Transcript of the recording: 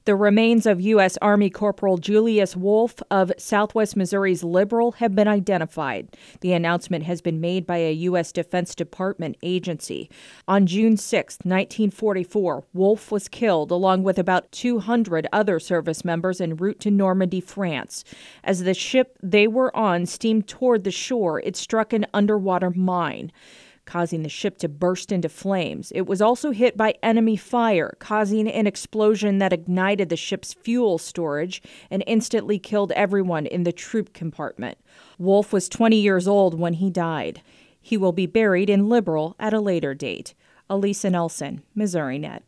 The remains of U.S. Army Corporal Julius Wolfe of Southwest Missouri's Liberal have been identified. The announcement has been made by a U.S. Defense Department agency. On June 6, 1944, Wolfe was killed along with about 200 other service members en route to Normandy, France. As the ship they were on steamed toward the shore, it struck an underwater mine, causing the ship to burst into flames. It was also hit by enemy fire, causing an explosion that ignited the ship's fuel storage and instantly killed everyone in the troop compartment. Wolfe was 20 years old when he died. He will be buried in Liberal at a later date. Elisa Nelson, MissouriNet.